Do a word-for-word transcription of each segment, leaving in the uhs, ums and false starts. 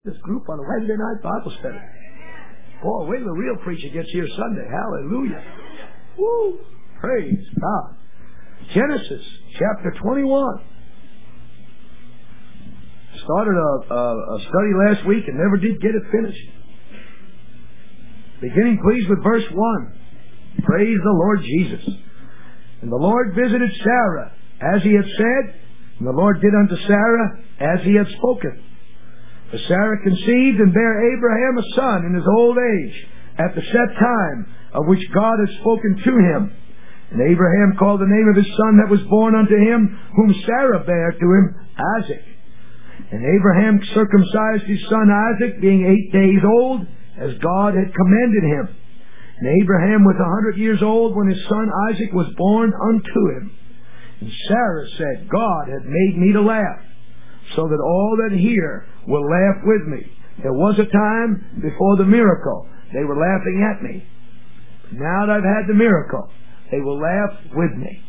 this group on a Wednesday night Bible study. Boy, wait till the real preacher gets here Sunday. Hallelujah. Woo! Praise God. Genesis chapter twenty-one. Started a, a, a study last week and never did get it finished. Beginning, please, with verse one. Praise the Lord Jesus. And the Lord visited Sarah as he had said, and the Lord did unto Sarah as he had spoken. For Sarah conceived and bare Abraham a son in his old age, at the set time of which God had spoken to him. And Abraham called the name of his son that was born unto him, whom Sarah bare to him, Isaac. And Abraham circumcised his son Isaac, being eight days old, as God had commanded him. And Abraham was a hundred years old when his son Isaac was born unto him. And Sarah said, God had made me to laugh, so that all that hear will laugh with me. There was a time before the miracle they were laughing at me. Now that I've had the miracle, they will laugh with me.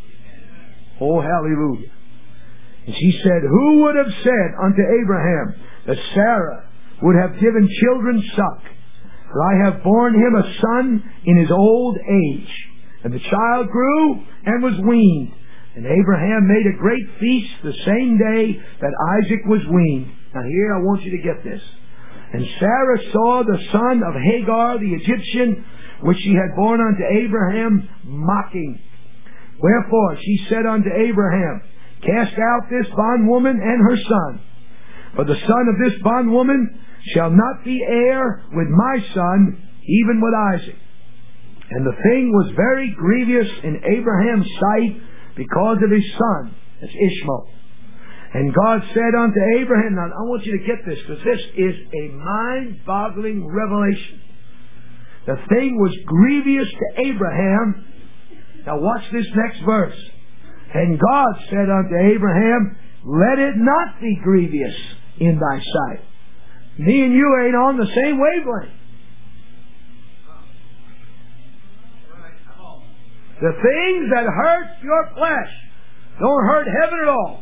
Oh, hallelujah. And she said, who would have said unto Abraham that Sarah would have given children suck? For I have borne him a son in his old age. And the child grew and was weaned. And Abraham made a great feast the same day that Isaac was weaned. Now here I want you to get this. And Sarah saw the son of Hagar the Egyptian, which she had borne unto Abraham, mocking. Wherefore she said unto Abraham, cast out this bondwoman and her son. For the son of this bondwoman shall not be heir with my son, even with Isaac. And the thing was very grievous in Abraham's sight because of his son, that's Ishmael. And God said unto Abraham, now I want you to get this, because this is a mind-boggling revelation. The thing was grievous to Abraham. Now watch this next verse. And God said unto Abraham, let it not be grievous in thy sight. Me and you ain't on the same wavelength. The things that hurt your flesh don't hurt heaven at all.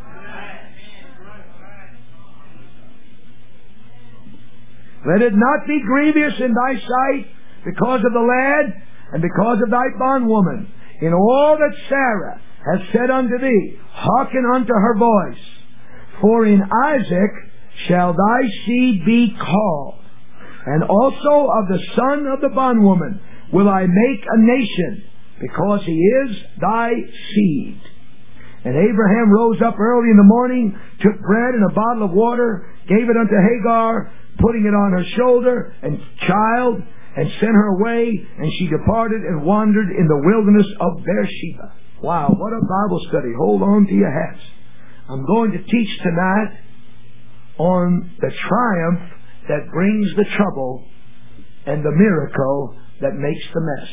Let it not be grievous in thy sight because of the lad and because of thy bondwoman. In all that Sarah has said unto thee, hearken unto her voice. For in Isaac shall thy seed be called. And also of the son of the bondwoman will I make a nation, because he is thy seed. And Abraham rose up early in the morning, took bread and a bottle of water, gave it unto Hagar, putting it on her shoulder and child, and sent her away, and she departed and wandered in the wilderness of Beersheba. Wow, what a Bible study. Hold on to your hats. I'm going to teach tonight on the triumph that brings the trouble and the miracle that makes the mess.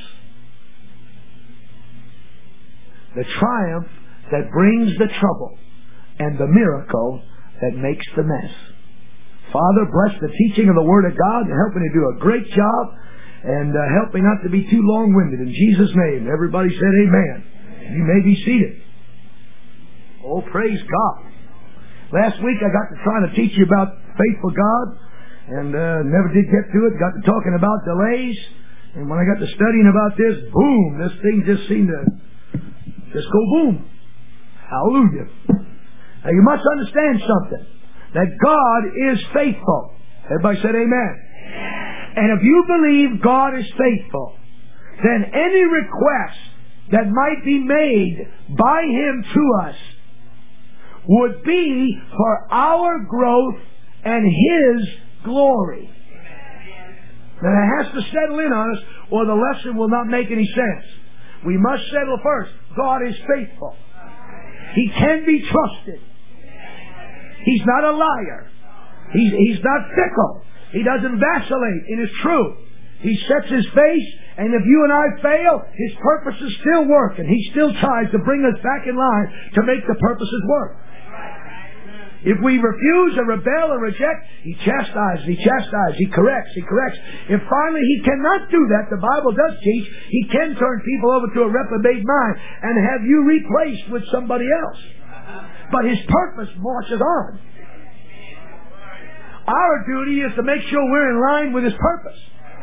The triumph that brings the trouble and the miracle that makes the mess. Father, bless the teaching of the Word of God and help me to do a great job, and uh, help me not to be too long-winded. In Jesus' name, everybody said amen. Amen. You may be seated. Oh, praise God. Last week I got to try to teach you about faithful God, and uh, never did get to it. Got to talking about delays, and when I got to studying about this, boom, this thing just seemed to just go boom. Hallelujah. Now you must understand something. That God is faithful. Everybody said amen. Amen. And if you believe God is faithful, then any request that might be made by Him to us would be for our growth and His glory. Now that has to settle in on us, or the lesson will not make any sense. We must settle first. God is faithful. He can be trusted. He's not a liar. He's, he's not fickle. He doesn't vacillate in His truth. He sets His face, and if you and I fail, His purposes still work, and He still tries to bring us back in line to make the purposes work. If we refuse or rebel or reject, He chastises, He chastises, He corrects, He corrects. If finally He cannot do that, the Bible does teach, He can turn people over to a reprobate mind and have you replaced with somebody else. But His purpose marches on. Our duty is to make sure we're in line with His purpose.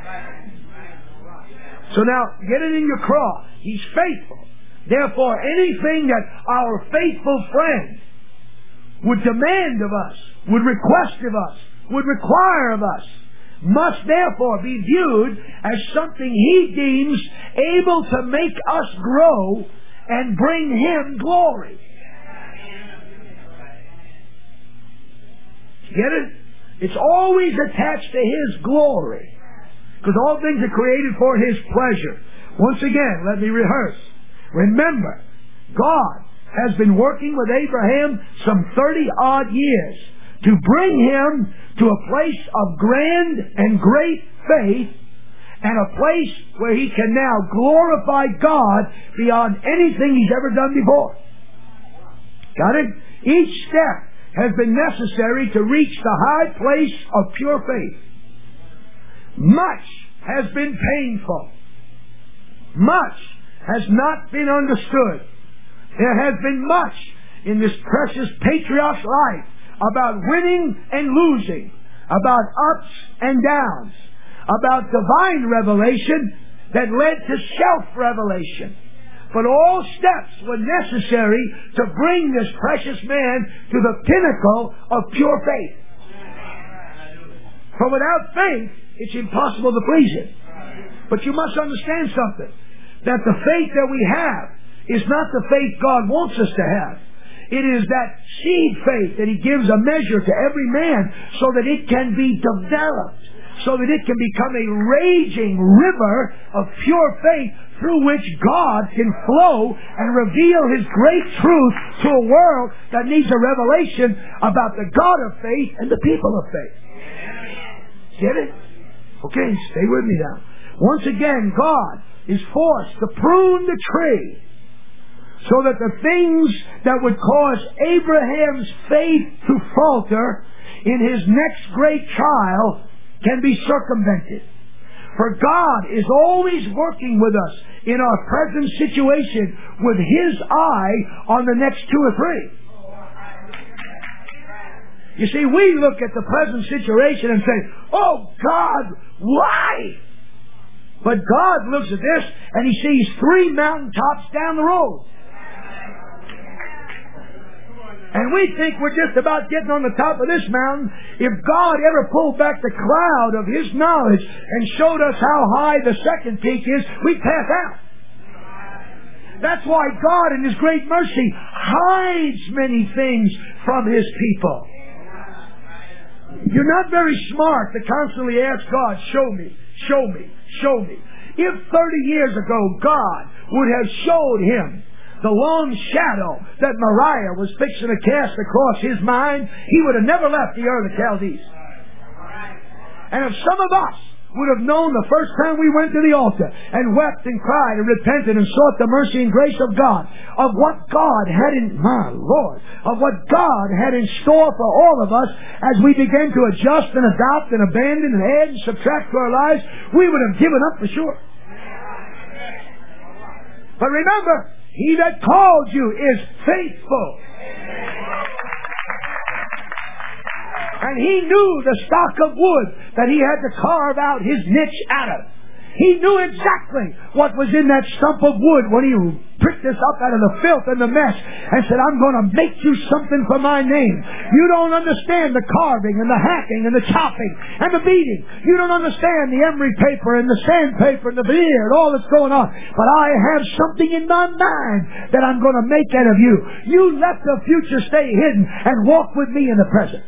So now, get it in your craw. He's faithful. Therefore, anything that our faithful friend would demand of us, would request of us, would require of us, must therefore be viewed as something He deems able to make us grow and bring Him glory. Get it? It's always attached to His glory. Because all things are created for His pleasure. Once again, let me rehearse. Remember, God has been working with Abraham some thirty-odd years to bring him to a place of grand and great faith and a place where he can now glorify God beyond anything he's ever done before. Got it? Each step has been necessary to reach the high place of pure faith. Much has been painful. Much has not been understood. There has been much in this precious patriarch's life about winning and losing, about ups and downs, about divine revelation that led to self-revelation. But all steps were necessary to bring this precious man to the pinnacle of pure faith. For without faith, it's impossible to please Him. But you must understand something, that the faith that we have is not the faith God wants us to have. It is that seed faith that He gives a measure to every man so that it can be developed, so that it can become a raging river of pure faith through which God can flow and reveal His great truth to a world that needs a revelation about the God of faith and the people of faith. Get it? Okay, stay with me now. Once again, God is forced to prune the tree so that the things that would cause Abraham's faith to falter in his next great trial can be circumvented. For God is always working with us in our present situation with His eye on the next two or three. You see, we look at the present situation and say, "Oh God, why?" But God looks at this and He sees three mountaintops down the road. And we think we're just about getting on the top of this mountain. If God ever pulled back the cloud of His knowledge and showed us how high the second peak is, we'd pass out. That's why God in His great mercy hides many things from His people. You're not very smart to constantly ask God, show me, show me, show me. If thirty years ago God would have showed him the long shadow that Moriah was fixing to cast across his mind, he would have never left the Ur of the Chaldees. And if some of us would have known the first time we went to the altar and wept and cried and repented and sought the mercy and grace of God, of what God had in, my Lord, of what God had in store for all of us as we began to adjust and adopt and abandon and add and subtract to our lives, we would have given up for sure. But remember, He that called you is faithful. And He knew the stock of wood that He had to carve out His niche out of. He knew exactly what was in that stump of wood when He picked us up out of the filth and the mess and said, "I'm going to make you something for my name." You don't understand the carving and the hacking and the chopping and the beating. You don't understand the emery paper and the sandpaper and the veneer and all that's going on. But I have something in my mind that I'm going to make out of you. You let the future stay hidden and walk with me in the present.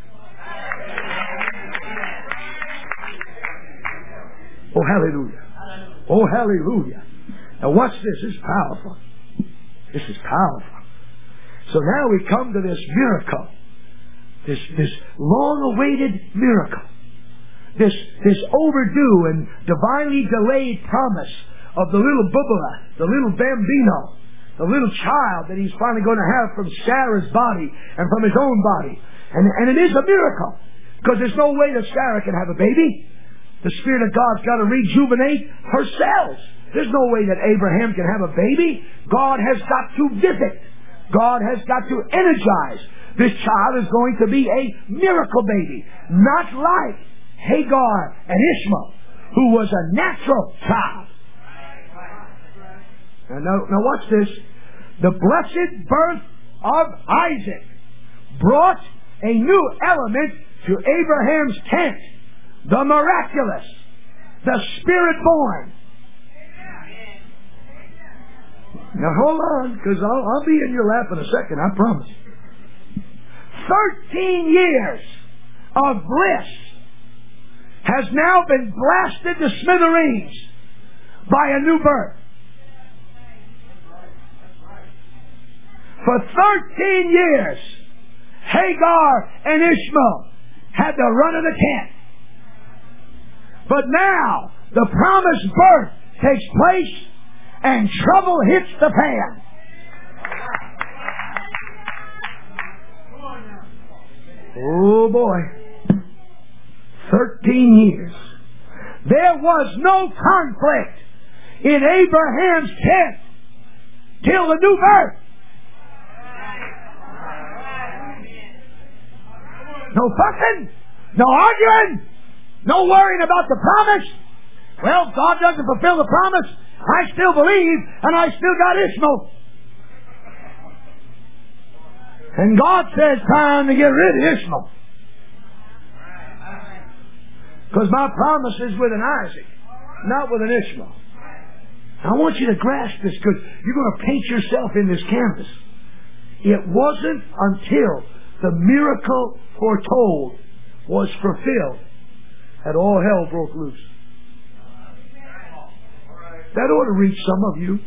Oh, hallelujah. Oh, hallelujah. Now watch this. This is powerful. This is powerful. So now we come to this miracle. This, this long-awaited miracle. This, this overdue and divinely delayed promise of the little bubala, the little bambino, the little child that He's finally going to have from Sarah's body and from His own body. And, and it is a miracle. Because there's no way that Sarah can have a baby. The Spirit of God's got to rejuvenate her cells. There's no way that Abraham can have a baby. God has got to visit God has got to energize. This child is going to be a miracle baby, not like Hagar and Ishmael, who was a natural child. Now, now, now watch this. The blessed birth of Isaac brought a new element to Abraham's tent. The miraculous. The Spirit-born. Now hold on, because I'll, I'll be in your lap in a second, I promise. Thirteen years of bliss has now been blasted to smithereens by a new birth. For thirteen years, Hagar and Ishmael had the run of the tent. But now, the promised birth takes place and trouble hits the fan. Oh boy. Thirteen years. There was no conflict in Abraham's tent till the new birth. No fussing, no arguing, no worrying about the promise. Well, God doesn't fulfill the promise. I still believe, and I still got Ishmael. And God says, time to get rid of Ishmael. Because my promise is with an Isaac, not with an Ishmael. I want you to grasp this, because you're going to paint yourself in this canvas. It wasn't until the miracle foretold was fulfilled that all hell broke loose. That ought to reach some of you.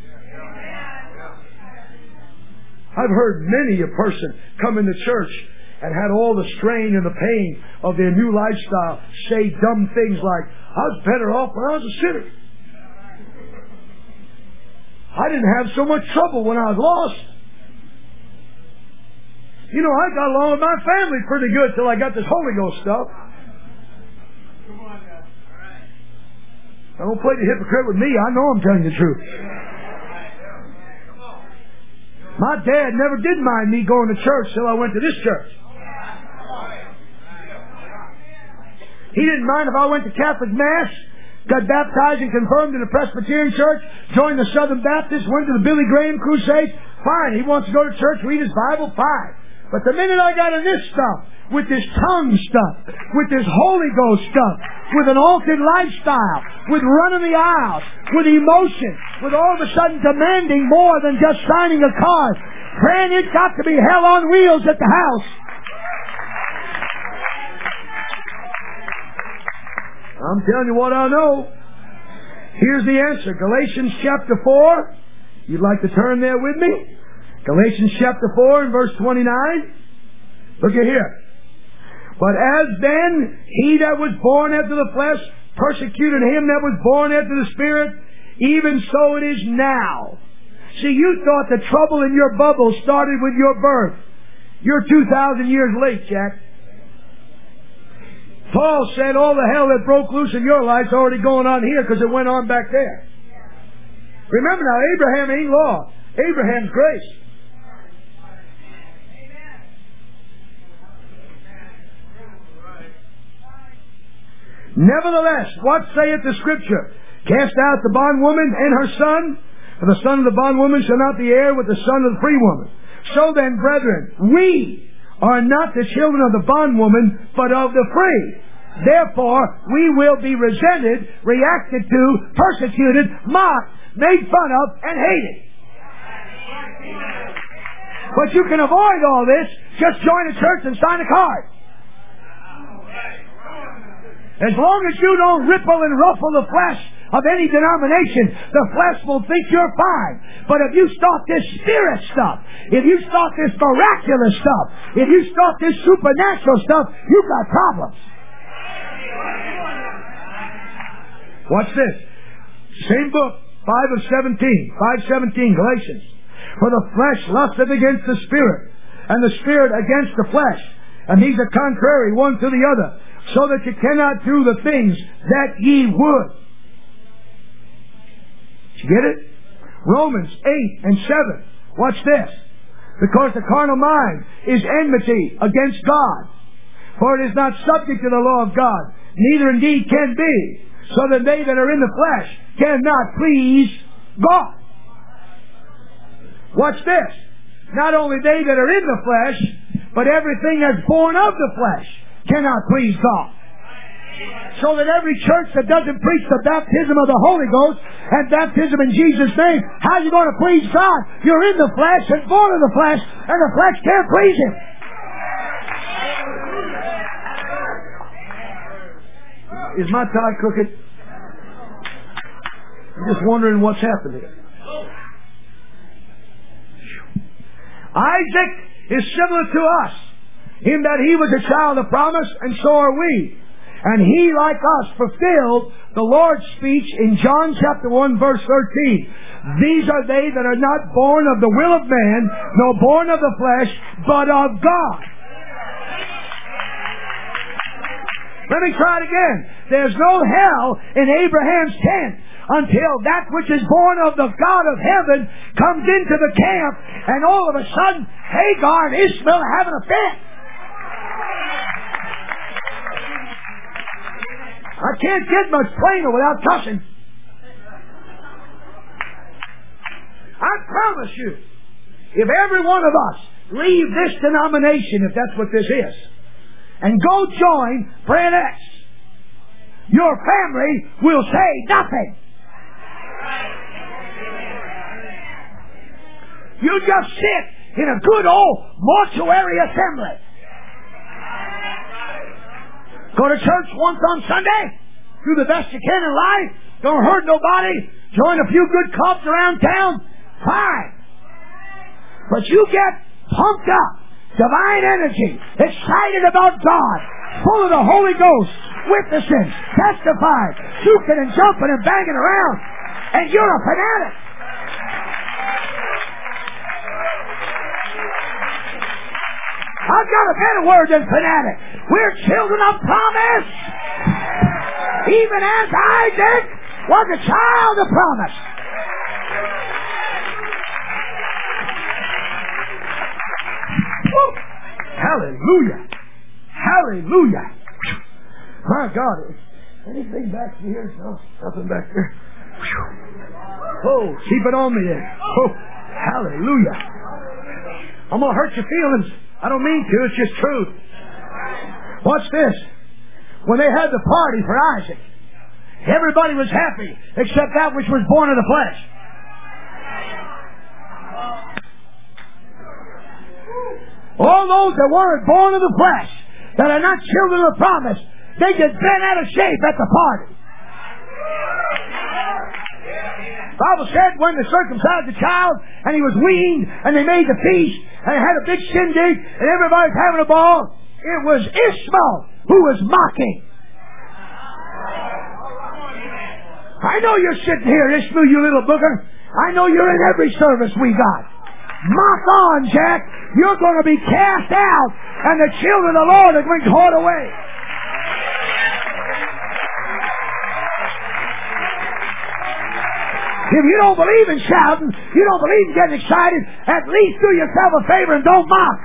I've heard many a person come into church and had all the strain and the pain of their new lifestyle say dumb things like, I was better off when I was a sinner. I didn't have so much trouble when I was lost. You know, I got along with my family pretty good till I got this Holy Ghost stuff. I don't play the hypocrite with me. I know I'm telling you the truth. My dad never did mind me going to church till I went to this church. He didn't mind if I went to Catholic Mass, got baptized and confirmed in a Presbyterian church, joined the Southern Baptist, went to the Billy Graham crusade. Fine. He wants to go to church, read his Bible. Fine. But the minute I got in this stuff, with this tongue stuff, with this Holy Ghost stuff, with an altered lifestyle, with running the aisles, with emotion, with all of a sudden demanding more than just signing a card, praying it's got to be hell on wheels at the house. I'm telling you what I know. Here's the answer. Galatians chapter four. You'd like to turn there with me? Galatians chapter four and verse twenty-nine. Look at here. But as then he that was born after the flesh persecuted him that was born after the Spirit, even so it is now. See, you thought the trouble in your bubble started with your birth. You're two thousand years late, Jack. Paul said all the hell that broke loose in your life's already going on here because it went on back there. Remember now, Abraham ain't law. Abraham's grace. Nevertheless, what saith the Scripture? Cast out the bondwoman and her son, for the son of the bondwoman shall not be heir with the son of the free woman. So then, brethren, we are not the children of the bondwoman, but of the free. Therefore, we will be resented, reacted to, persecuted, mocked, made fun of, and hated. But you can avoid all this. Just join a church and sign a card. As long as you don't ripple and ruffle the flesh of any denomination, the flesh will think you're fine. But if you start this spirit stuff, if you start this miraculous stuff, if you start this supernatural stuff, you've got problems. Watch this. Same book, five of seventeen. five seventeen, Galatians. For the flesh lusteth against the Spirit, and the Spirit against the flesh. And these are contrary one to the other, so that you cannot do the things that ye would. Did you get it? Romans eight and seven. Watch this. Because the carnal mind is enmity against God. For it is not subject to the law of God, neither indeed can be, so that they that are in the flesh cannot please God. Watch this. Not only they that are in the flesh, but everything that's born of the flesh cannot please God. So that every church that doesn't preach the baptism of the Holy Ghost and baptism in Jesus' name, how are you going to please God? You're in the flesh and born of the flesh, and the flesh can't please Him. Is my tie crooked? I'm just wondering what's happened here. Isaac is similar to us in that he was a child of promise, and so are we. And he, like us, fulfilled the Lord's speech in John chapter one, verse thirteen. These are they that are not born of the will of man, nor born of the flesh, but of God. Let me try it again. There's no hell in Abraham's tent until that which is born of the God of heaven comes into the camp, and all of a sudden Hagar and Ishmael are having a fit. I can't get much plainer without cussing. I promise you, if every one of us leave this denomination, if that's what this is, and go join Brand X, your family will say nothing. You just sit in a good old mortuary assembly. Go to church once on Sunday. Do the best you can in life. Don't hurt nobody. Join a few good clubs around town. Fine. But you get pumped up, divine energy, excited about God, full of the Holy Ghost, witnessing, testifying, shooting and jumping and banging around, and you're a fanatic. I've got a better word than fanatic. We're children of promise. Even as Isaac was a child of promise. Woo. Hallelujah. Hallelujah. My God. Anything back here? No, nothing back there. Oh, keep it on me there. Oh, hallelujah. I'm going to hurt your feelings. I don't mean to, it's just truth. Watch this. When they had the party for Isaac, everybody was happy except that which was born of the flesh. All those that weren't born of the flesh, that are not children of promise, they get bent out of shape at the party. The Bible said when they circumcised the child and he was weaned and they made the feast and they had a big shindig and everybody's having a ball, it was Ishmael who was mocking. I know you're sitting here, Ishmael, you little booger. I know you're in every service we got. Mock on, Jack. You're going to be cast out and the children of the Lord are going to be caught away. If you don't believe in shouting, you don't believe in getting excited, at least do yourself a favor and don't mock.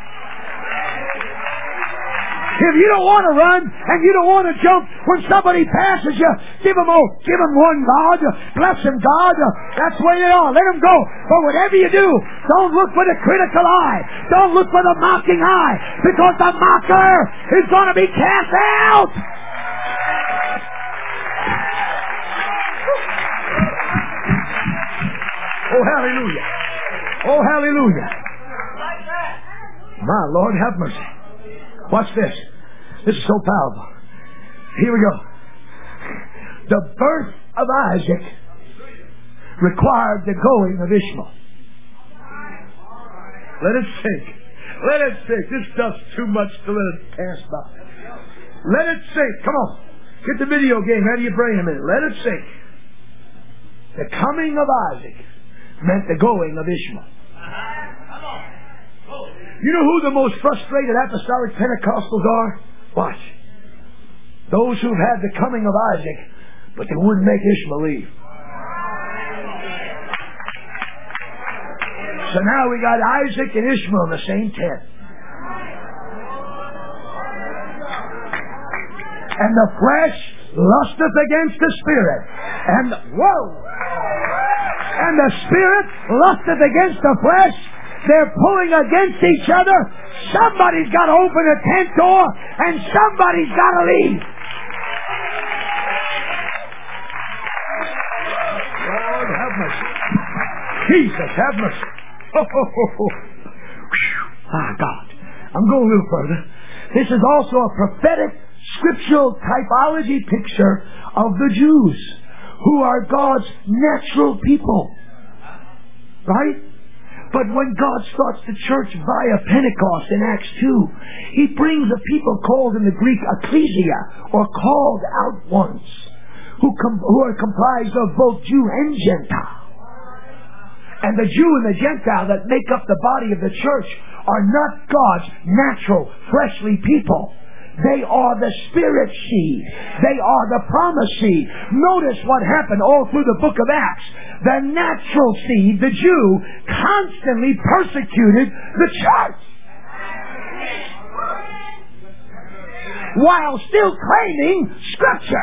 If you don't want to run and you don't want to jump when somebody passes you, give them, oh, give them one God, bless them God. That's the way they are. Let them go. But whatever you do, don't look for the critical eye. Don't look for the mocking eye, because the mocker is going to be cast out. Oh, hallelujah. Oh, hallelujah. My Lord, have mercy. Watch this. This is so powerful. Here we go. The birth of Isaac required the going of Ishmael. Let it sink. Let it sink. This stuff's too much to let it pass by. Let it sink. Come on. Get the video game out of your brain a minute. Let it sink. The coming of Isaac meant the going of Ishmael. You know who the most frustrated apostolic Pentecostals are? Watch. Those who've had the coming of Isaac, but they wouldn't make Ishmael leave. So now we got Isaac and Ishmael in the same tent. And the flesh lusteth against the spirit. And, whoa! And the spirit lusteth against the flesh. They're pulling against each other. Somebody's got to open a tent door, and somebody's got to leave. Lord, have mercy. Jesus, have mercy. Oh, oh, oh, oh. Ah, God. I'm going a little further. This is also a prophetic, scriptural typology picture of the Jews, who are God's natural people. Right? But when God starts the church via Pentecost in Acts two, He brings a people called in the Greek ecclesia, or called out ones, who, com- who are comprised of both Jew and Gentile. And the Jew and the Gentile that make up the body of the church are not God's natural, fleshly people. They are the Spirit seed. They are the promised seed. Notice what happened all through the book of Acts. The natural seed, the Jew, constantly persecuted the church, while still claiming Scripture.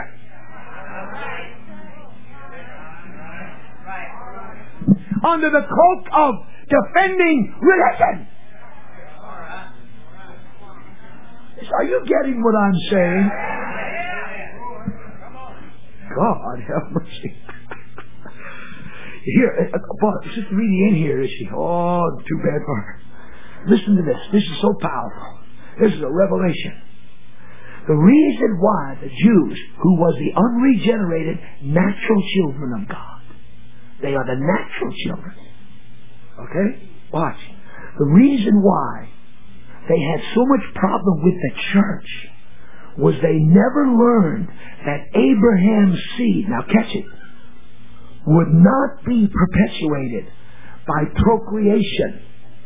Under the cloak of defending religion. Are you getting what I'm saying? God have mercy. Here, boy, Sister Reedy in here, is she? Oh, too bad for her. Listen to this. This is so powerful. This is a revelation. The reason why the Jews, who was the unregenerated natural children of God, they are the natural children. Okay? Watch. The reason why they had so much problem with the church was they never learned that Abraham's seed, now catch it, would not be perpetuated by procreation,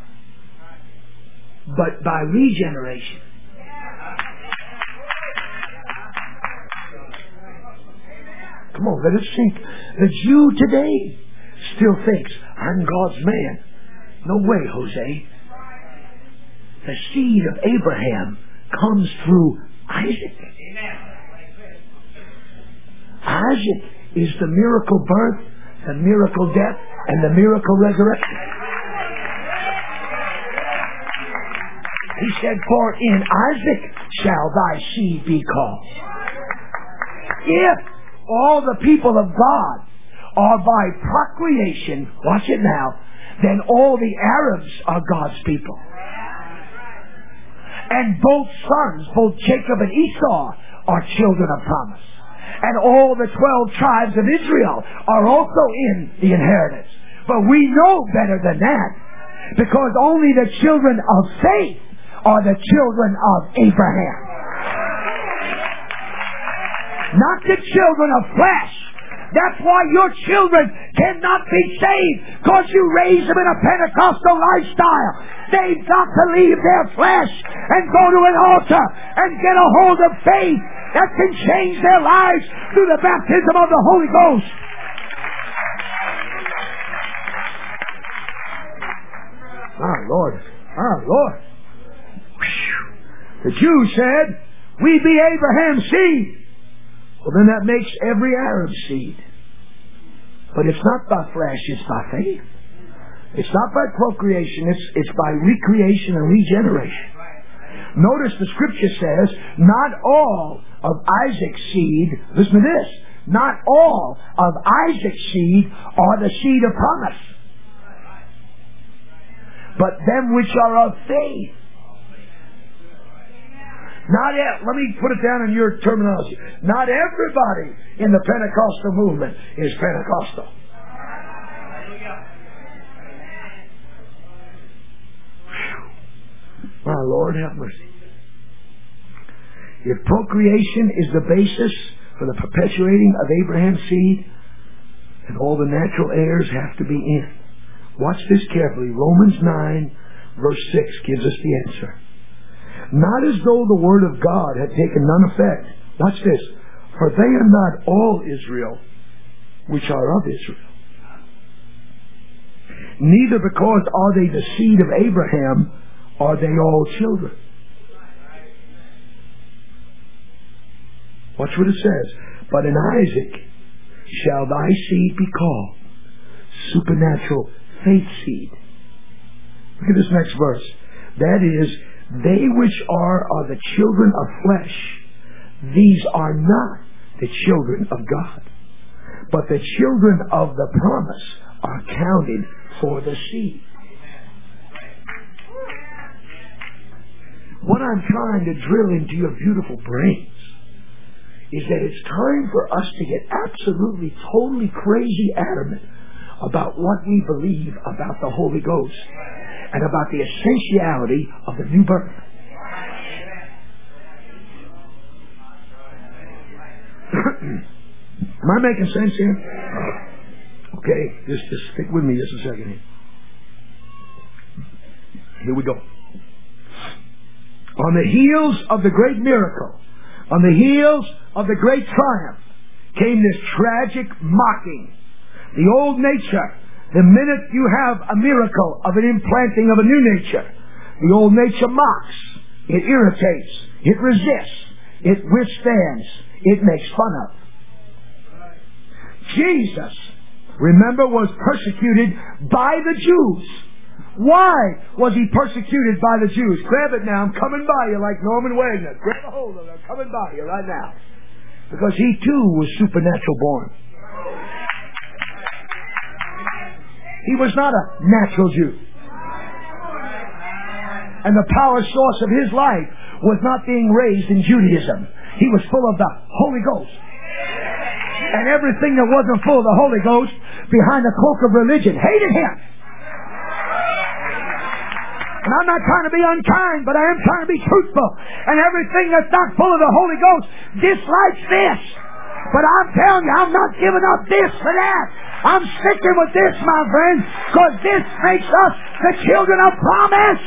but by regeneration. Come on, let it sink. The Jew today still thinks, I'm God's man. No way, Jose. The seed of Abraham comes through Isaac. Isaac is the miracle birth, the miracle death, and the miracle resurrection. He said, for in Isaac shall thy seed be called. If all the people of God are by procreation, watch it now, then all the Arabs are God's people. And both sons, both Jacob and Esau, are children of promise. And all the twelve tribes of Israel are also in the inheritance. But we know better than that, because only the children of faith are the children of Abraham. Not the children of flesh. That's why your children cannot be saved, because you raise them in a Pentecostal lifestyle. They've got to leave their flesh and go to an altar and get a hold of faith that can change their lives through the baptism of the Holy Ghost. Ah, Lord. Ah, Lord. The Jews said, we be Abraham's seed. Well, then that makes every Arab seed. But it's not by flesh, it's by faith. It's not by procreation, it's, it's by recreation and regeneration. Notice the Scripture says, not all of Isaac's seed, listen to this, not all of Isaac's seed are the seed of promise, but them which are of faith. Not e- let me put it down in your terminology. Not everybody in the Pentecostal movement is Pentecostal. My Lord, have mercy. If procreation is the basis for the perpetuating of Abraham's seed, then all the natural heirs have to be in. Watch this carefully. Romans nine, verse six gives us the answer. Not as though the word of God had taken none effect. Watch this. For they are not all Israel which are of Israel. Neither because are they the seed of Abraham are they all children. Watch what it says. But in Isaac shall thy seed be called. Supernatural faith seed. Look at this next verse. That is, they which are are the children of flesh, these are not the children of God. But the children of the promise are counted for the seed. What I'm trying to drill into your beautiful brains is that it's time for us to get absolutely, totally crazy adamant about what we believe about the Holy Ghost and about the essentiality of the new birth. Am I making sense here? Okay, just, just stick with me just a second here. Here we go. On the heels of the great miracle, on the heels of the great triumph, came this tragic mocking. The old nature, the minute you have a miracle of an implanting of a new nature, the old nature mocks. It irritates. It resists. It withstands. It makes fun of. Jesus, remember, was persecuted by the Jews. Why was he persecuted by the Jews? Grab it now. I'm coming by you like Norman Wagner. Grab a hold of it. I'm coming by you right now. Because he too was supernatural born. He was not a natural Jew. And the power source of his life was not being raised in Judaism. He was full of the Holy Ghost. And everything that wasn't full of the Holy Ghost behind the cloak of religion hated him. And I'm not trying to be unkind, but I am trying to be truthful. And everything that's not full of the Holy Ghost dislikes this. But I'm telling you, I'm not giving up this for that. I'm sticking with this, my friend, because this makes us the children of promise.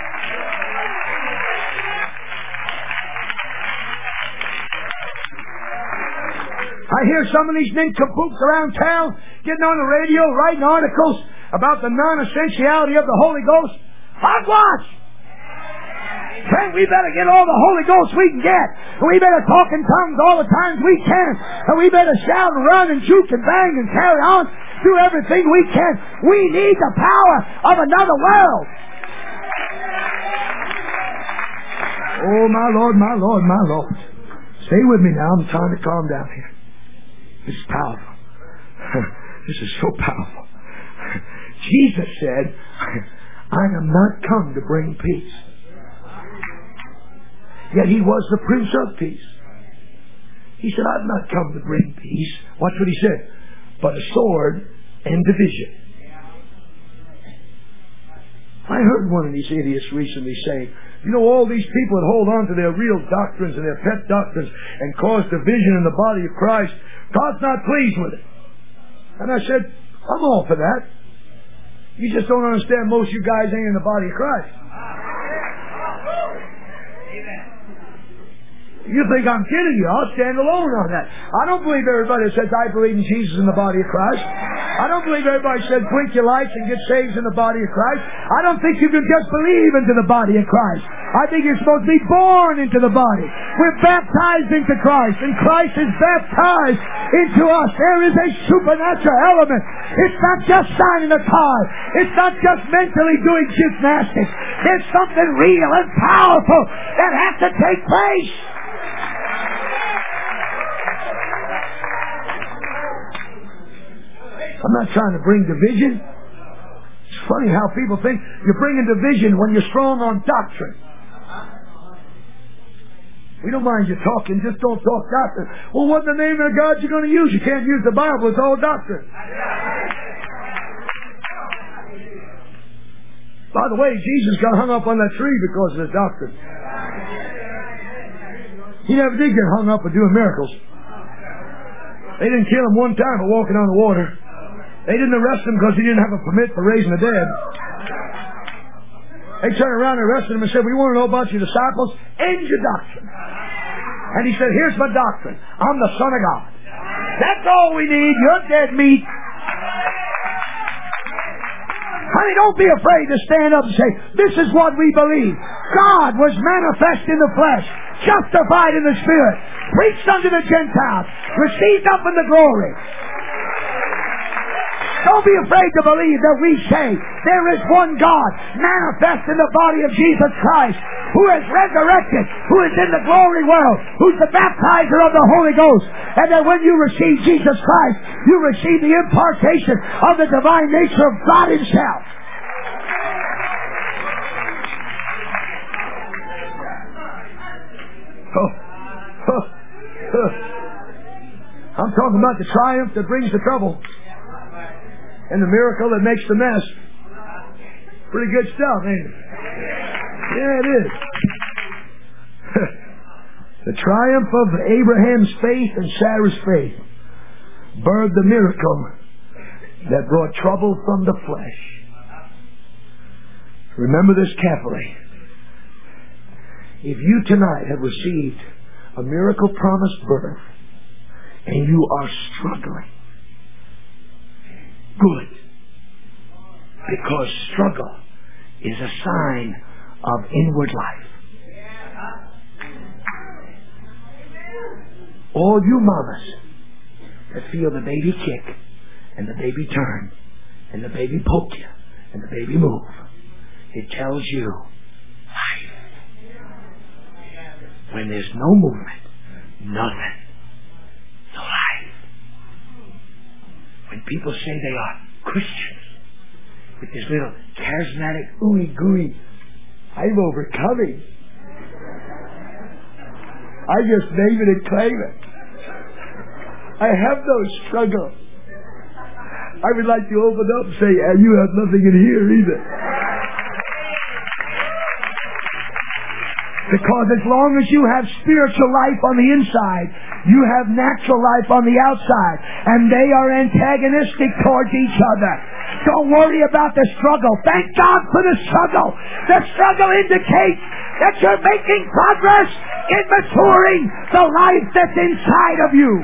I hear some of these nincompoops around town getting on the radio, writing articles about the non-essentiality of the Holy Ghost. Hogwash! Friend, we better get all the Holy Ghost we can get. And we better talk in tongues all the times we can. And we better shout and run and juke and bang and carry on. Do everything we can. We need the power of another world. Oh, my Lord, my Lord, my Lord. Stay with me now. I'm trying to calm down here. This is powerful. This is so powerful. Jesus said, I am not come to bring peace. Yet he was the Prince of Peace. He said, I've not come to bring peace. Watch what he said. But a sword and division. I heard one of these idiots recently say, you know, all these people that hold on to their real doctrines and their pet doctrines and cause division in the body of Christ, God's not pleased with it. And I said, I'm all for that. You just don't understand most of you guys ain't in the body of Christ. You think I'm kidding you. I'll stand alone on that. I don't believe everybody that says, I believe in Jesus in the body of Christ. I don't believe everybody says, blink your lights and get saved in the body of Christ. I don't think you can just believe into the body of Christ. I think you're supposed to be born into the body. We're baptized into Christ, and Christ is baptized into us. There is a supernatural element. It's not just signing a card. It's not just mentally doing gymnastics. There's something real and powerful that has to take place. I'm not trying to bring division. It's funny how people think you're bringing division when you're strong on doctrine. We don't mind you talking, just don't talk doctrine. Well, what in the name of God you going to use? You can't use the Bible, it's all doctrine. By the way, Jesus got hung up on that tree because of his doctrine. He never did get hung up for doing miracles. They didn't kill him one time for walking on the water. They didn't arrest him because he didn't have a permit for raising the dead. They turned around and arrested him and said, we want to know about your disciples and your doctrine. And he said, here's my doctrine. I'm the Son of God. That's all we need. You're dead meat. Honey, don't be afraid to stand up and say, this is what we believe. God was manifest in the flesh, justified in the Spirit, preached unto the Gentiles, received up in the glory. Don't be afraid to believe that we say there is one God manifest in the body of Jesus Christ, who is resurrected, who is in the glory world, who's the baptizer of the Holy Ghost, and that when you receive Jesus Christ, you receive the impartation of the divine nature of God Himself. Oh, oh, oh. I'm talking about the triumph that brings the trouble. And the miracle that makes the mess. Pretty good stuff, ain't it? Yeah, it is. The triumph of Abraham's faith and Sarah's faith birthed the miracle that brought trouble from the flesh. Remember this carefully. If you tonight have received a miracle promised birth and you are struggling, good. Because struggle is a sign of inward life. All you mamas that feel the baby kick and the baby turn and the baby poke you and the baby move, it tells you life. When there's no movement, nothing. No life. When people say they are Christians, with this little charismatic ooey gooey, I'm overcoming. I just name it and claim it. I have no struggle. I would like to open up and say, and you have nothing in here either. Because as long as you have spiritual life on the inside, you have natural life on the outside, and they are antagonistic towards each other. Don't worry about the struggle. Thank God for the struggle. The struggle indicates that you're making progress in maturing the life that's inside of you.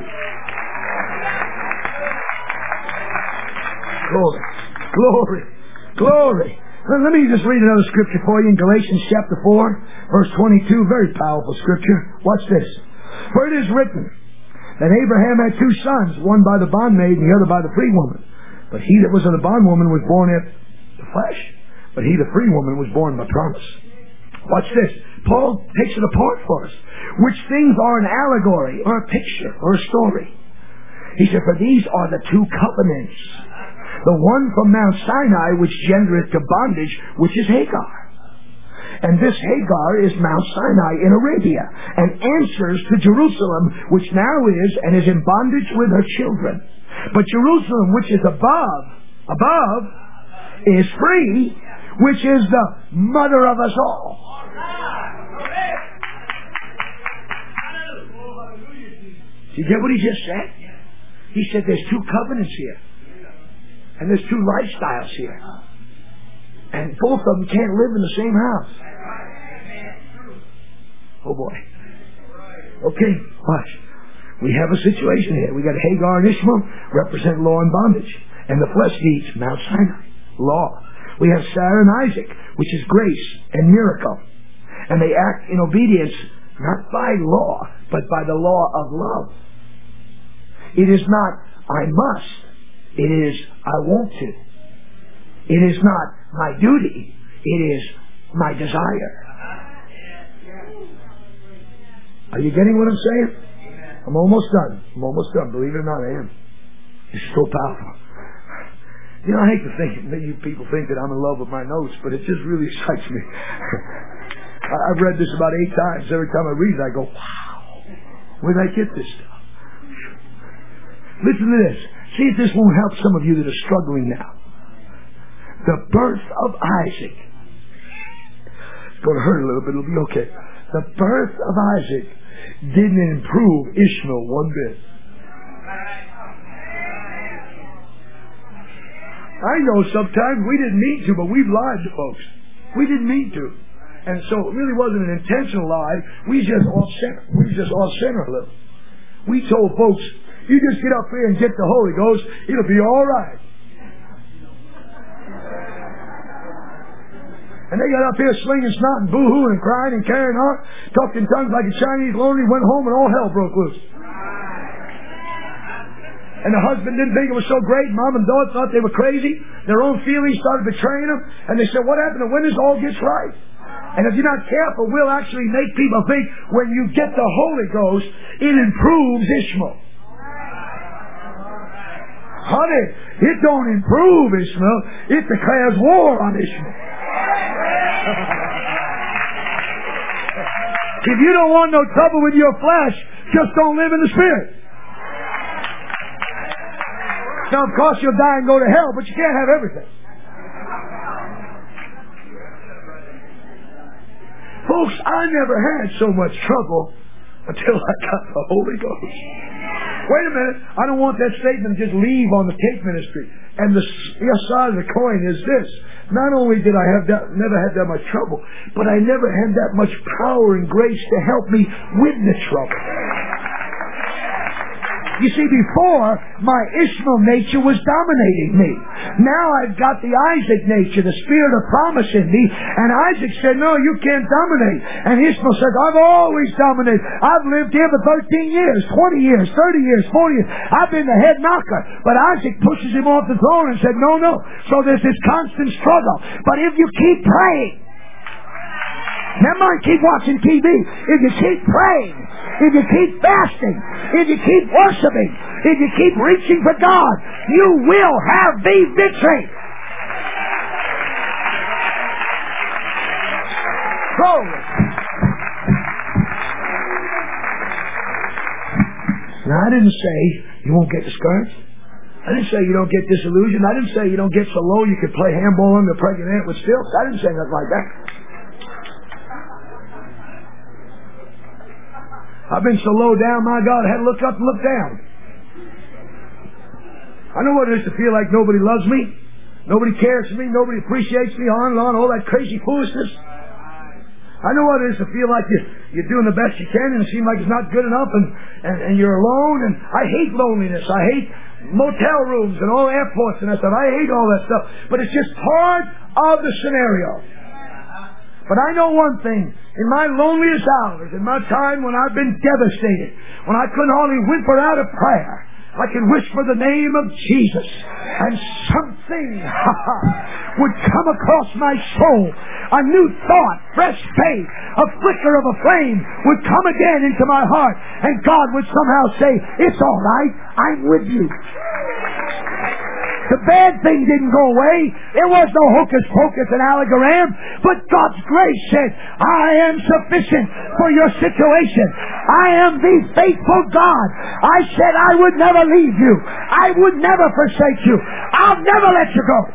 Glory, glory, glory. Let me just read another scripture for you in Galatians chapter four, verse twenty-two. Very powerful scripture. Watch this. For it is written that Abraham had two sons, one by the bondmaid and the other by the free woman. But he that was of the bondwoman was born of the flesh, but he the free woman was born by promise. Watch this. Paul takes it apart for us. Which things are an allegory or a picture or a story? He said, for these are the two covenants. The one from Mount Sinai, which gendereth to bondage, which is Hagar. And this Hagar is Mount Sinai in Arabia, and answers to Jerusalem, which now is and is in bondage with her children. But Jerusalem, which is above, above, is free, which is the mother of us all. Do you get what he just said? He said there's two covenants here. And there's two lifestyles here. And both of them can't live in the same house. Oh boy. Okay, watch. We have a situation here. We got Hagar and Ishmael represent law and bondage. And the flesh needs Mount Sinai, law. We have Sarah and Isaac, which is grace and miracle. And they act in obedience not by law, but by the law of love. It is not, I must. It is, I want to. It is not my duty. It is my desire. Are you getting what I'm saying? I'm almost done. I'm almost done. Believe it or not, I am. It's so powerful. You know, I hate to think that you people think that I'm in love with my notes, but it just really strikes me. I've read this about eight times. Every time I read it, I go, wow, where did I get this stuff? Listen to this. See if this won't help some of you that are struggling now. The birth of Isaac. It's going to hurt a little bit. It'll be okay. The birth of Isaac didn't improve Ishmael one bit. I know sometimes we didn't mean to, but we've lied to folks. We didn't mean to. And so it really wasn't an intentional lie. We just off center. We just off center a little. We told folks, you just get up here and get the Holy Ghost, it'll be all right. And they got up here slinging snot and boo-hooing and crying and carrying on, talked in tongues like a Chinese lonely, went home and all hell broke loose. And the husband didn't think it was so great. Mom and dad thought they were crazy. Their own feelings started betraying them. And they said, what happened to when this all gets right? And if you're not careful, we'll actually make people think when you get the Holy Ghost, it improves Ishmael. Honey, it don't improve Ishmael. It declares war on Ishmael. If you don't want no trouble with your flesh, just don't live in the Spirit. Now, of course, you'll die and go to hell, but you can't have everything. Folks, I never had so much trouble until I got the Holy Ghost. Wait a minute. I don't want that statement to just leave on the cake ministry. And the other side of the coin is this. Not only did I have that, never had that much trouble, but I never had that much power and grace to help me with the trouble. You see, before, my Ishmael nature was dominating me. Now I've got the Isaac nature, the spirit of promise in me. And Isaac said, no, you can't dominate. And Ishmael said, I've always dominated. I've lived here for thirteen years, twenty years, thirty years, forty years. I've been the head knocker. But Isaac pushes him off the throne and said, no, no. So there's this constant struggle. But if you keep praying, never mind keep watching T V. If you keep praying, if you keep fasting, if you keep worshiping, if you keep reaching for God, you will have the victory. Glory. Now, I didn't say you won't get discouraged. I didn't say you don't get disillusioned. I didn't say you don't get so low you could play handball under a pregnant aunt with stilts. I didn't say nothing like that. I've been so low down, my God, I had to look up and look down. I know what it is to feel like nobody loves me, nobody cares for me, nobody appreciates me, on and on, all that crazy foolishness. I know what it is to feel like you, you're doing the best you can and it seems like it's not good enough and, and, and you're alone. And I hate loneliness. I hate motel rooms and all airports and that stuff. I hate all that stuff. But it's just part of the scenario. But I know one thing. In my loneliest hours, in my time when I've been devastated, when I couldn't hardly whimper out a prayer, I can whisper the name of Jesus, and something would come across my soul. A new thought, fresh faith, a flicker of a flame would come again into my heart, and God would somehow say, it's all right, I'm with you. The bad thing didn't go away. There was no hocus pocus and allegoram. But God's grace said, I am sufficient for your situation. I am the faithful God. I said I would never leave you. I would never forsake you. I'll never let you go.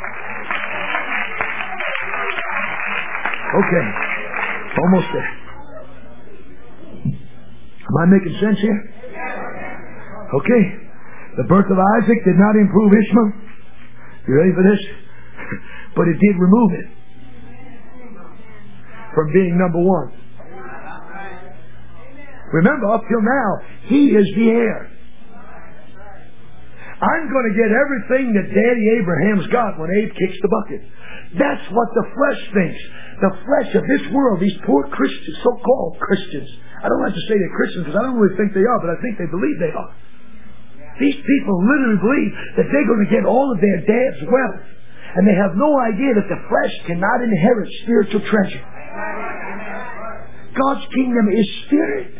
Okay. Almost there. Am I making sense here? Okay. The birth of Isaac did not improve Ishmael. You ready for this? But it did remove it from being number one. Remember, up till now, he is the heir. I'm going to get everything that Daddy Abraham's got when Abe kicks the bucket. That's what the flesh thinks. The flesh of this world, these poor Christians, so-called Christians. I don't like to say they're Christians because I don't really think they are, but I think they believe they are. These people literally believe that they're going to get all of their dad's wealth. And they have no idea that the flesh cannot inherit spiritual treasure. God's kingdom is spirit.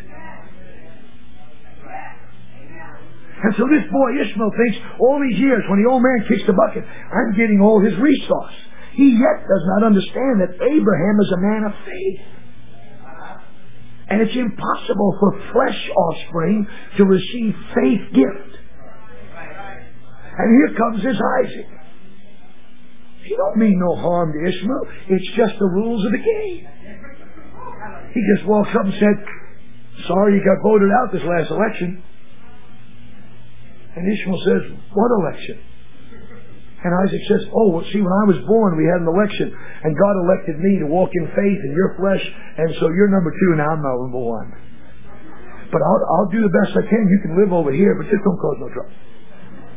And so this boy Ishmael thinks all these years when the old man kicks the bucket, I'm getting all his resource. He yet does not understand that Abraham is a man of faith. And it's impossible for flesh offspring to receive faith gift. And here comes this Isaac. He don't mean no harm to Ishmael. It's just the rules of the game. He just walks up and said, sorry you got voted out this last election. And Ishmael says, what election? And Isaac says, oh, well, see, when I was born, we had an election, and God elected me to walk in faith in your flesh, and so you're number two, and I'm number one. But I'll, I'll do the best I can. You can live over here, but just don't cause no trouble.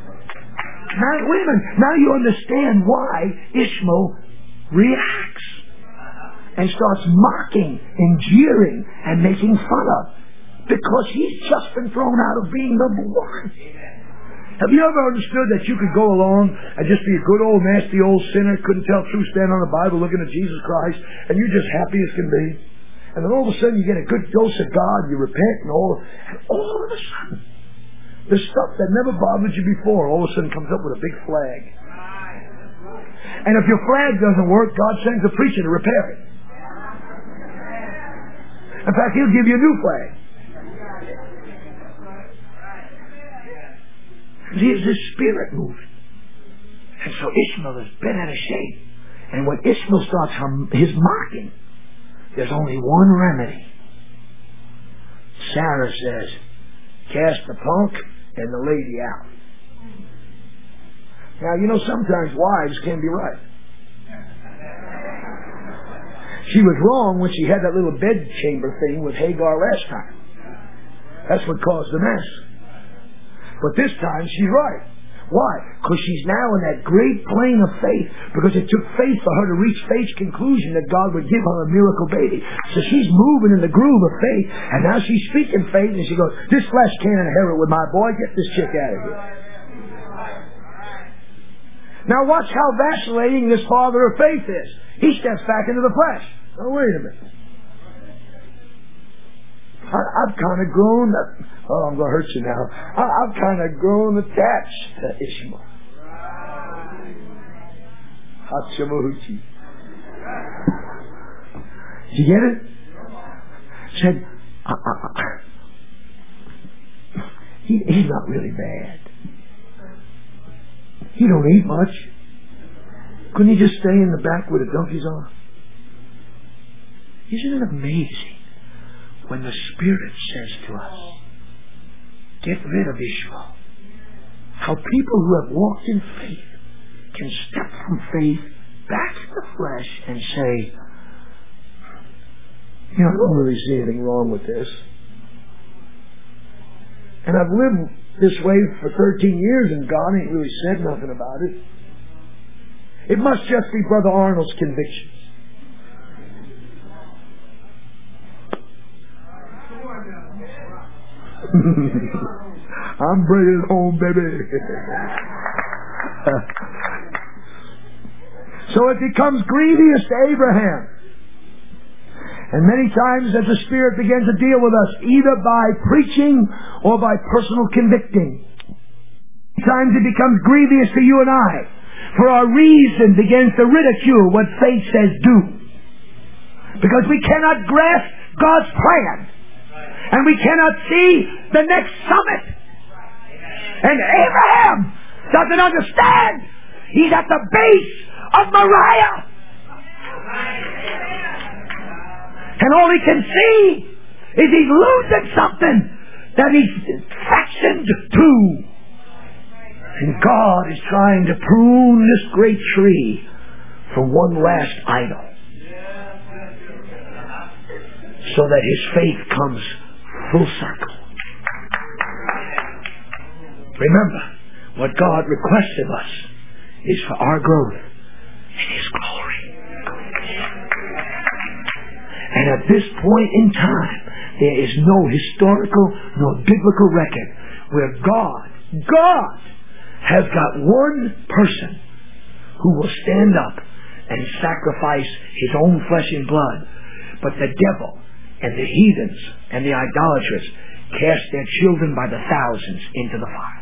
Now, wait a minute. Now you understand why Ishmael reacts. and starts mocking and jeering and making fun of, because he's just been thrown out of being number one. Have you ever understood that you could go along and just be a good old nasty old sinner, couldn't tell truth, stand on the Bible looking at Jesus Christ, and you're just happy as can be? And then all of a sudden you get a good dose of God, you repent, and all of, and all of a sudden, the stuff that never bothered you before all of a sudden comes up with a big flag. And if your flag doesn't work, God sends a preacher to repair it. In fact, He'll give you a new flag. There's this spirit moving. And so Ishmael is bent out of shape. And when Ishmael starts his mocking, there's only one remedy. Sarah says, cast the punk and the lady out. Now, you know, sometimes wives can be right. She was wrong when she had that little bedchamber thing with Hagar last time. That's what caused the mess. But this time she's right. Why? Because she's now in that great plane of faith, because it took faith for her to reach faith's conclusion that God would give her a miracle baby. So she's moving in the groove of faith, and now she's speaking faith, and she goes, this flesh can't inherit with my boy, get this chick out of here. Now watch how vacillating this father of faith is. He steps back into the flesh. Oh, wait a minute. I, I've kind of grown, oh, I'm going to hurt you now. I, I've kind of grown attached to Ishmael. Hatshamuchi. Did you get it? Said, uh, uh, uh, he, he's not really bad. He don't eat much. Couldn't he just stay in the back where the donkeys are? Isn't it amazing when the Spirit says to us, get rid of Ishmael? How people who have walked in faith can step from faith back to the flesh and say, you know, I don't really see anything wrong with this. And I've lived this way for thirteen years and God ain't really said nothing about it. It must just be Brother Arnold's convictions. I'm bringing it home, baby. So it becomes grievous to Abraham. And many times as the Spirit begins to deal with us, either by preaching or by personal convicting, sometimes it becomes grievous to you and I, for our reason begins to ridicule what faith says do. Because we cannot grasp God's plan. And we cannot see the next summit. And Abraham doesn't understand. He's at the base of Moriah. And all he can see is he's losing something that he's fastened to. And God is trying to prune this great tree for one last idol, so that his faith comes full circle. Remember, what God requests of us is for our growth in His glory. And at this point in time, there is no historical nor biblical record where God, God has got one person who will stand up and sacrifice His own flesh and blood, but the devil and the heathens and the idolaters cast their children by the thousands into the fire.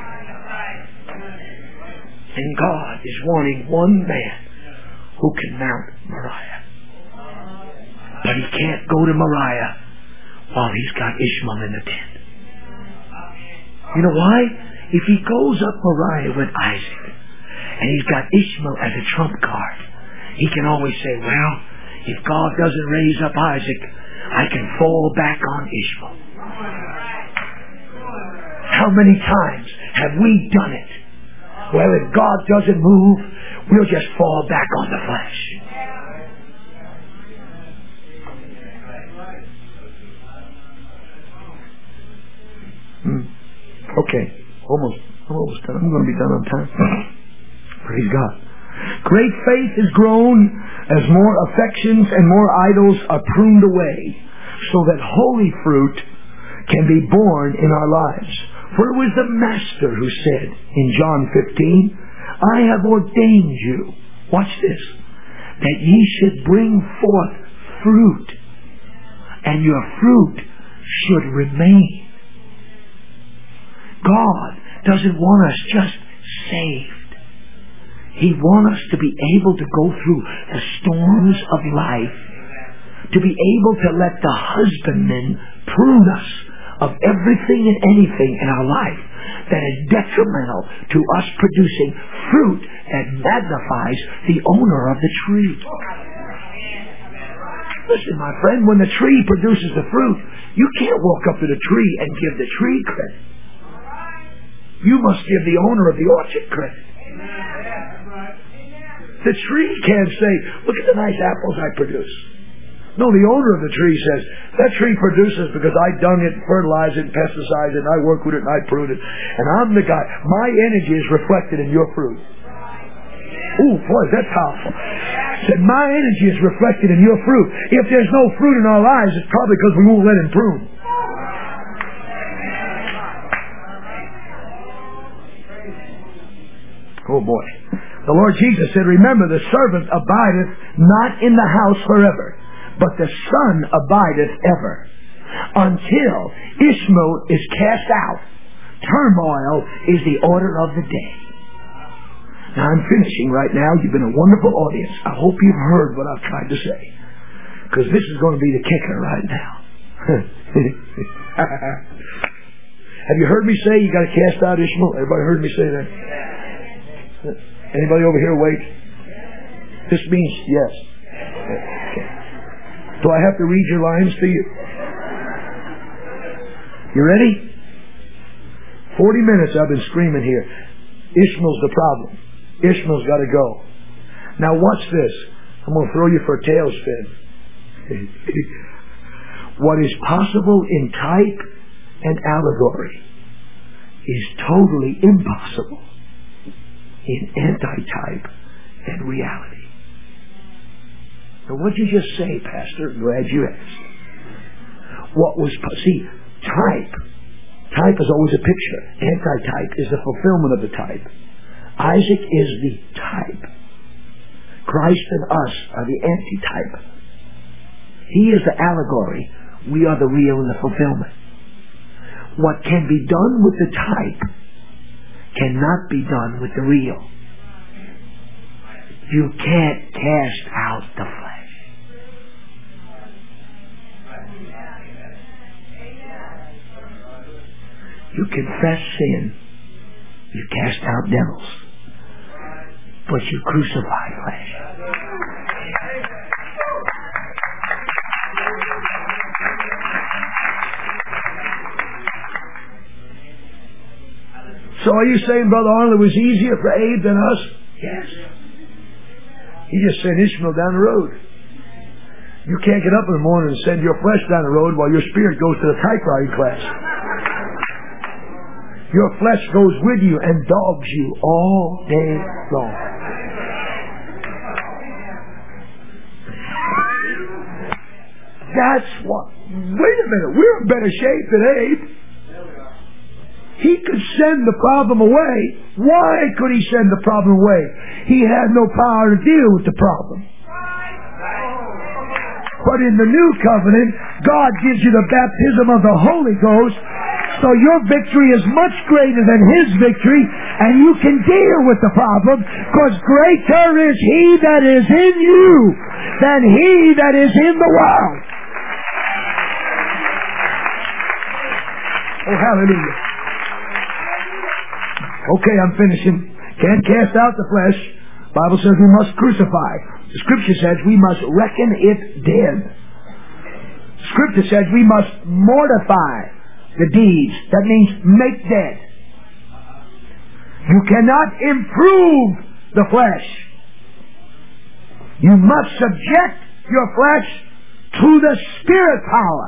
And God is wanting one man who can mount Moriah. But he can't go to Moriah while he's got Ishmael in the tent. You know why? If he goes up Moriah with Isaac and he's got Ishmael as a trump card, he can always say, well, if God doesn't raise up Isaac, I can fall back on Ishmael. How many times have we done it? Well, if God doesn't move, we'll just fall back on the flesh. Hmm. Okay, almost, I'm almost done. I'm going to be done on time. Praise God. Great faith is grown as more affections and more idols are pruned away, so that holy fruit can be born in our lives. For it was the Master who said in John fifteen, I have ordained you, watch this, that ye should bring forth fruit, and your fruit should remain. God doesn't want us just saved. He wants us to be able to go through the storms of life, to be able to let the husbandman prune us of everything and anything in our life that is detrimental to us producing fruit that magnifies the owner of the tree. Listen, my friend, when the tree produces the fruit, you can't walk up to the tree and give the tree credit. You must give the owner of the orchard credit. The tree can't say, look at the nice apples I produce. No, the owner of the tree says, that tree produces because I dung it, fertilize it, pesticide it, and I work with it, and I prune it. And I'm the guy. My energy is reflected in your fruit. Ooh, boy, that's powerful. Said, my energy is reflected in your fruit. If there's no fruit in our lives, it's probably because we won't let him prune. Oh boy. The Lord Jesus said, remember, the servant abideth not in the house forever, but the Son abideth ever, until Ishmael is cast out. Turmoil is the order of the day. Now I'm finishing right now. You've been a wonderful audience. I hope you've heard what I've tried to say, because this is going to be the kicker right now. Have you heard me say you got to cast out Ishmael? Everybody heard me say that? Anybody over here awake? This means yes. Okay. Do I have to read your lines to you? You ready? Forty minutes I've been screaming here. Ishmael's the problem. Ishmael's got to go. Now watch this. I'm going to throw you for a tailspin. What is possible in type and allegory is totally impossible in anti-type and reality. Now what did you just say, Pastor? Glad you asked. What was, see, type. Type is always a picture. Anti-type is the fulfillment of the type. Isaac is the type. Christ and us are the anti-type. He is the allegory. We are the real and the fulfillment. What can be done with the type cannot be done with the real. You can't cast out the flesh. You confess sin. You cast out devils. But you crucify flesh. So are you saying, Brother Arnold, it was easier for Abe than us? Yes. He just sent Ishmael down the road. You can't get up in the morning and send your flesh down the road while your spirit goes to the typewriting class. Your flesh goes with you and dogs you all day long. That's what. Wait a minute. We're in better shape than Abe. He could send the problem away. Why could he send the problem away? He had no power to deal with the problem. But in the new covenant, God gives you the baptism of the Holy Ghost, so your victory is much greater than his victory, and you can deal with the problem, because greater is he that is in you than he that is in the world. Oh, hallelujah. Okay, I'm finishing. Can't cast out the flesh. The Bible says we must crucify. The Scripture says we must reckon it dead. Scripture says we must mortify the deeds. That means make dead. You cannot improve the flesh. You must subject your flesh to the Spirit power.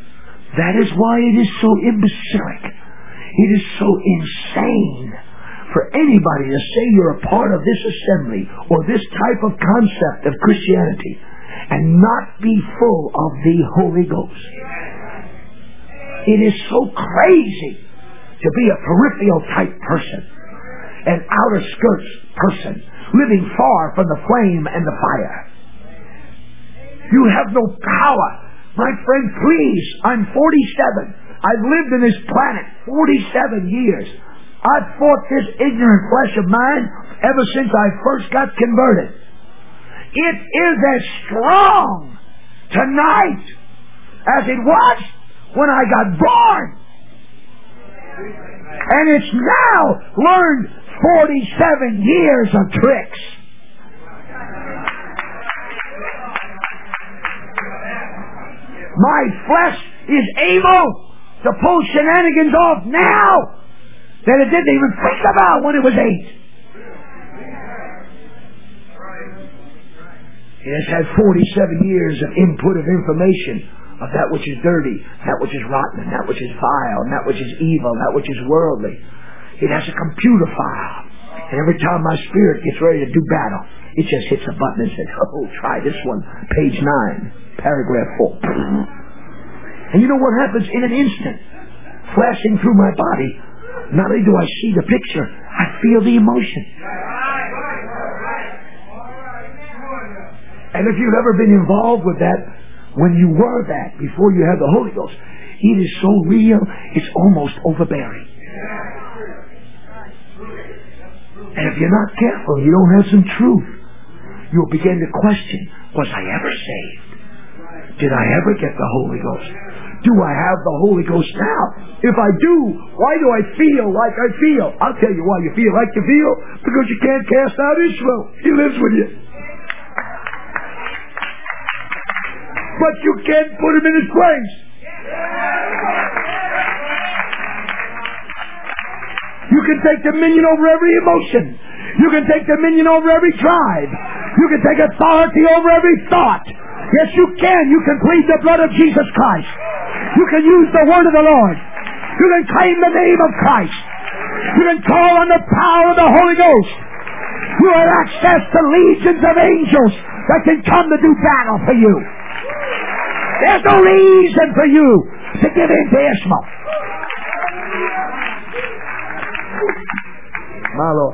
That is why it is so imbecilic. It is so insane for anybody to say you're a part of this assembly or this type of concept of Christianity and not be full of the Holy Ghost. It is so crazy to be a peripheral type person, an outer skirts person, living far from the flame and the fire. You have no power. My friend, please, I'm forty-seven. I've lived in this planet forty-seven years. I've fought this ignorant flesh of mine ever since I first got converted. It is as strong tonight as it was when I got born. And it's now learned forty-seven years of tricks. My flesh is able to pull shenanigans off now that it didn't even think about when it was eight. It has had forty-seven years of input of information of that which is dirty, that which is rotten, and that which is vile, and that which is evil, and that which is worldly. It has a computer file. And every time my spirit gets ready to do battle, it just hits a button and says, oh, try this one. Page nine, paragraph four. And you know what happens in an instant? Flashing through my body, not only do I see the picture, I feel the emotion. And if you've ever been involved with that, when you were that, before you had the Holy Ghost, it is so real, it's almost overbearing. And if you're not careful, you don't have some truth, you'll begin to question, was I ever saved? Did I ever get the Holy Ghost? Do I have the Holy Ghost now? If I do, why do I feel like I feel? I'll tell you why you feel like you feel. Because you can't cast out Israel. He lives with you. But you can't put him in his place. You can take dominion over every emotion. You can take dominion over every tribe. You can take authority over every thought. Yes, you can. You can plead the blood of Jesus Christ. You can use the word of the Lord. You can claim the name of Christ. You can call on the power of the Holy Ghost. You have access to legions of angels that can come to do battle for you. There's no reason for you to give in to Ishmael. My Lord.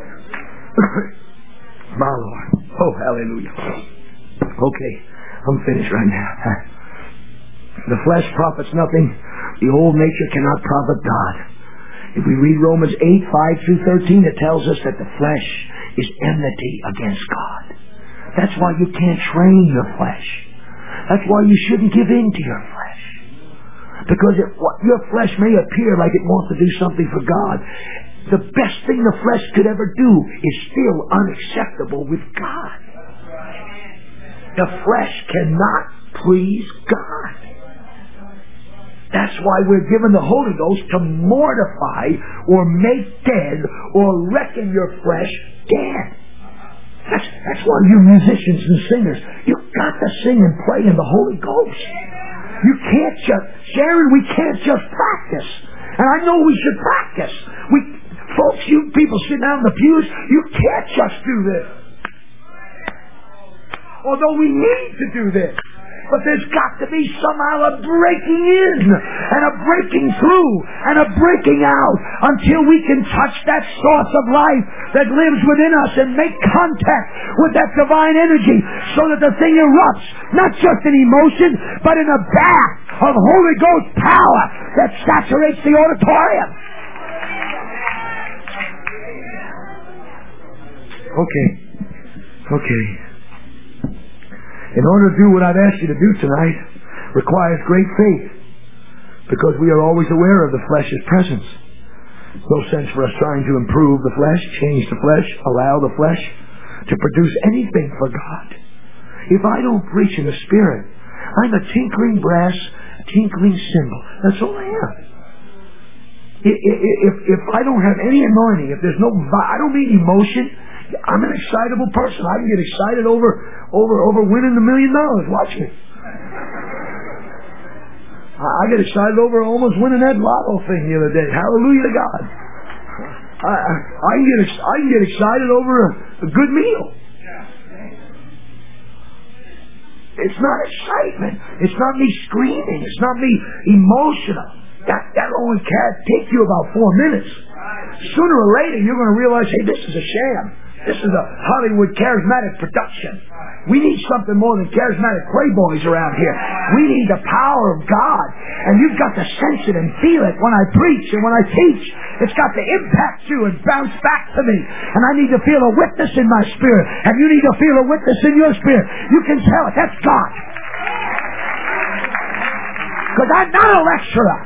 My Lord. Oh, hallelujah. Okay, I'm finished right now. The flesh profits nothing. The old nature cannot profit God. If we read Romans eight, five through thirteen, it tells us that the flesh is enmity against God. That's why you can't train your flesh. That's why you shouldn't give in to your flesh. Because it, your flesh may appear like it wants to do something for God. The best thing the flesh could ever do is still unacceptable with God. The flesh cannot please God. That's why we're given the Holy Ghost to mortify or make dead or reckon your flesh dead. That's, that's why you musicians and singers, you've got to sing and play in the Holy Ghost. You can't just, Sharon, we can't just practice. And I know we should practice. We, folks, you people sitting down in the pews, you can't just do this. Although we need to do this. But there's got to be somehow a breaking in and a breaking through and a breaking out until we can touch that source of life that lives within us and make contact with that divine energy so that the thing erupts, not just in emotion, but in a bath of Holy Ghost power that saturates the auditorium. Okay. Okay. In order to do what I've asked you to do tonight requires great faith, because we are always aware of the flesh's presence. No sense for us trying to improve the flesh, change the flesh, allow the flesh to produce anything for God. If I don't preach in the Spirit, I'm a tinkling brass, a tinkling cymbal. That's all I am. If, if, if I don't have any anointing, if there's no, I don't need emotion. I'm an excitable person. I can get excited over over over winning a million dollars. Watch me. I get excited over almost winning that lotto thing the other day. Hallelujah to God. I, I can get I can get excited over a, a good meal. It's not excitement. It's not me screaming. It's not me emotional. That that only can take you about four minutes. Sooner or later, you're going to realize, hey, this is a sham. This is a Hollywood charismatic production. We need something more than charismatic playboys around here. We need the power of God. And you've got to sense it and feel it when I preach and when I teach. It's got to impact you and bounce back to me. And I need to feel a witness in my spirit. And you need to feel a witness in your spirit. You can tell it. That's God. Because I'm not a lecturer.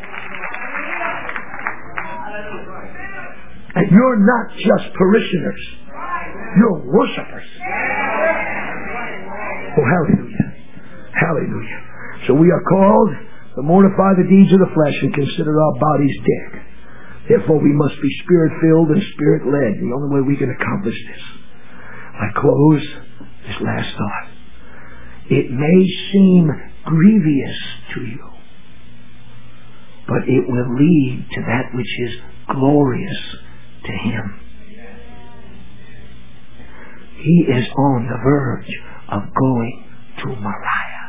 And you're not just parishioners. You're worshipers. Oh, hallelujah. Hallelujah. So we are called to mortify the deeds of the flesh and consider our bodies dead. Therefore we must be spirit-filled and spirit-led. The only way we can accomplish this. I close this last thought. It may seem grievous to you, but it will lead to that which is glorious to Him. He is on the verge of going to Moriah.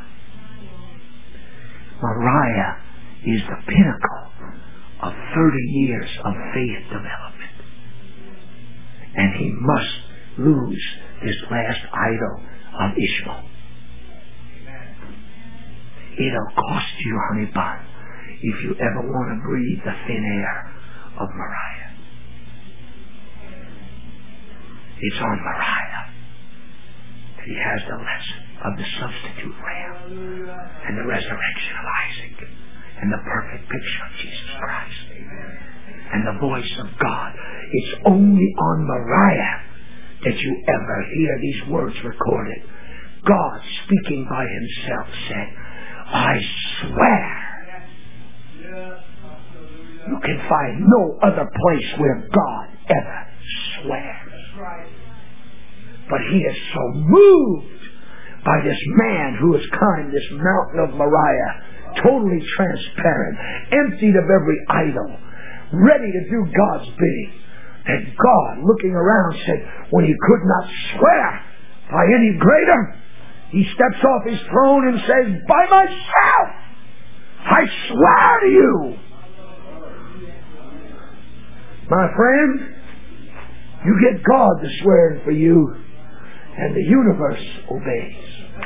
Moriah is the pinnacle of thirty years of faith development. And he must lose this last idol of Ishmael. It'll cost you, honey bun, if you ever want to breathe the thin air of Moriah. It's on Moriah that he has the lesson of the substitute lamb and the resurrection of Isaac and the perfect picture of Jesus Christ and the voice of God. It's only on Moriah that you ever hear these words recorded. God, speaking by Himself, said, I swear. You can find no other place where God ever swears. But He is so moved by this man who has climbed this mountain of Moriah, totally transparent, emptied of every idol, ready to do God's bidding, that God, looking around, said, when He could not swear by any greater, He steps off His throne and says, by myself, I swear to you. My friend, you get God to swear for you, and the universe obeys.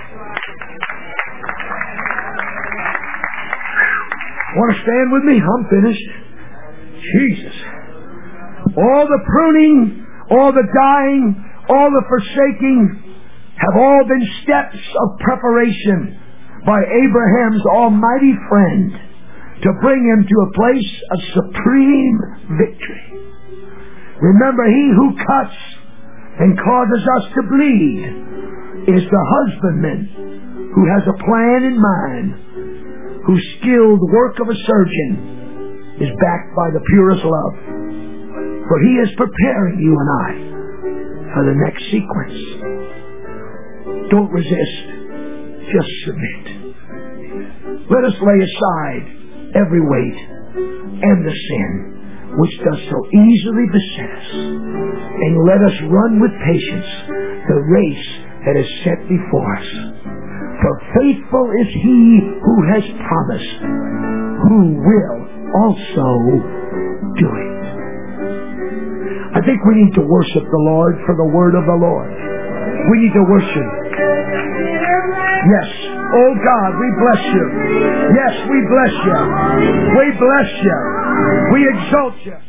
Want to stand with me? I'm finished. Jesus. All the pruning, all the dying, all the forsaking have all been steps of preparation by Abraham's almighty friend to bring him to a place of supreme victory. Remember, he who cuts and causes us to bleed is the husbandman who has a plan in mind, whose skilled work of a surgeon is backed by the purest love. For He is preparing you and I for the next sequence. Don't resist. Just submit. Let us lay aside every weight and the sin which does so easily beset us, and let us run with patience the race that is set before us. For faithful is He who has promised, who will also do it. I think we need to worship the Lord for the word of the Lord. We need to worship. Yes. Oh God, we bless You. Yes, we bless You. We bless You. We exalt You.